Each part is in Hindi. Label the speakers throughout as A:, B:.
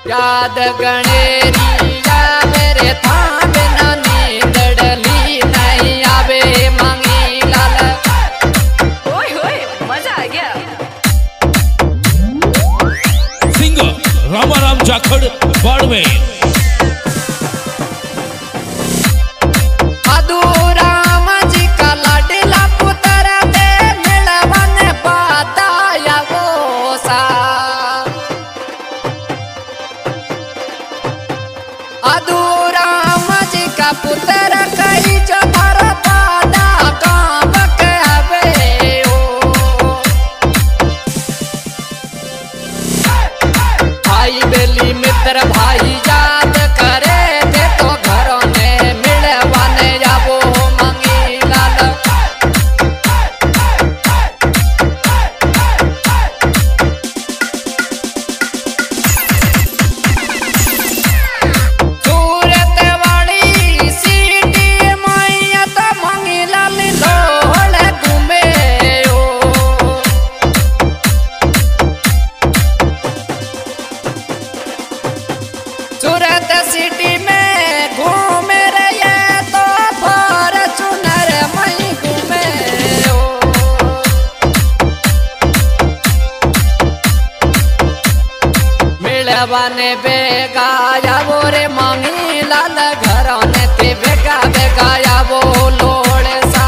A: याद गणेरी आवे रे थांबे ना नींदड़ली नहीं आवे मांगी लाल।
B: ओए होए मजा आ गया।
C: सिंगर रामाराम जाखड़ बाड़मेर।
A: पुत्र कई जो भरता काम के हवे ओ भाई बेली मित्र भाई याद करे थे तो घरों ने मिलवाने जाबो मांगी लाल। सूरत सिटी में घूमे रहे तो फॉर्च्यूनर में घूमे ओ मिलवाने बेगा जाबो रे मांगी लाल घरों ने ते बेगा बेगा जाबो लोड़े सा।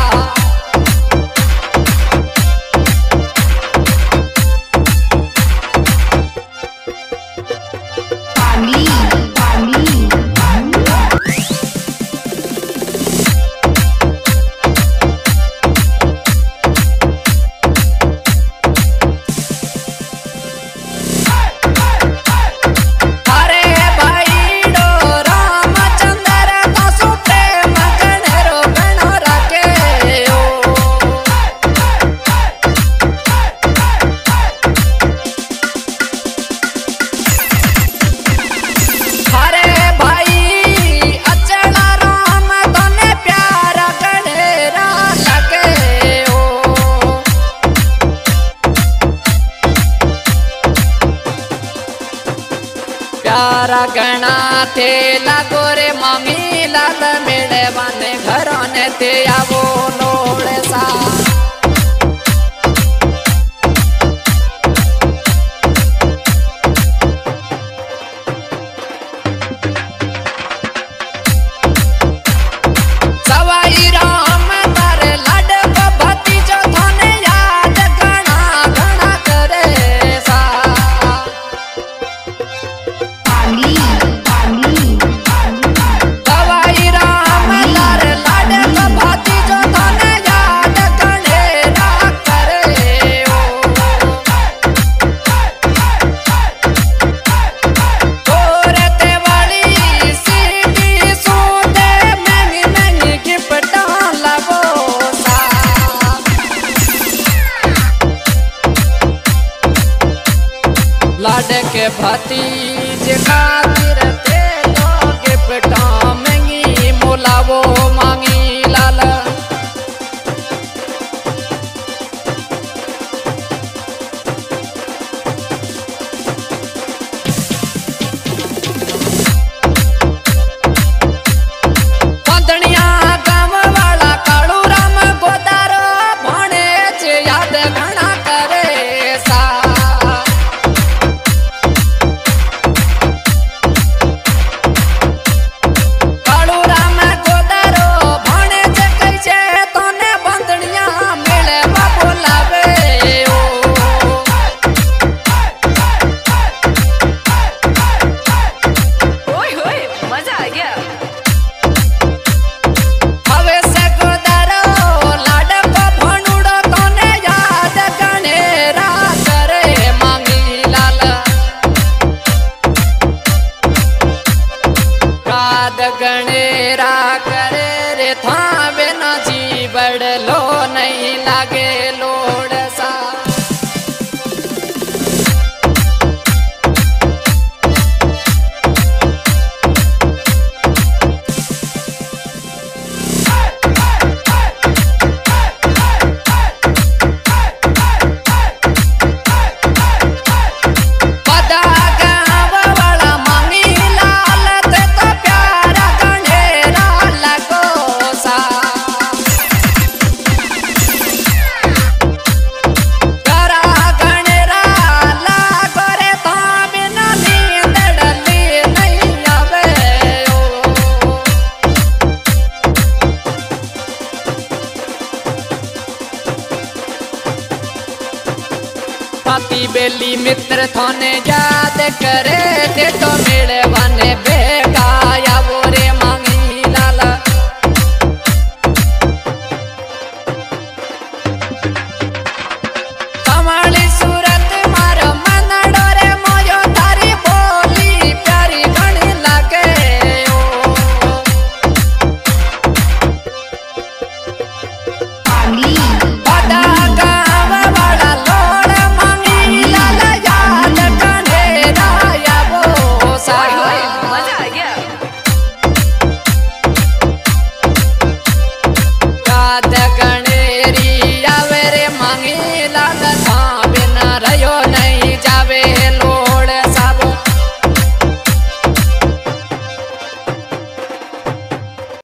A: प्यारा गणा थे लागो रे मामी लाल मेड़े बाने घरों ने थे आवो लोड़े सा। सवाई राम तारे लाड भतीजो थाने याद गणा गणा करे सा। सवाई राम तारे लाड भतीजो थाने याद गणेरा करे ओ औरते वाली सीधी सूदे महंगी महंगी गिफ्ट लावो सा। लाड के भतीज खातिर ते तो गिफ्ट महंगी मोलावो मांगी लाल। पंदनिया गाँव वाला कालू राम गोदारो भाणे च याद घना करे सा। कालू राम गोदारो मित्र थाने याद करे थे तो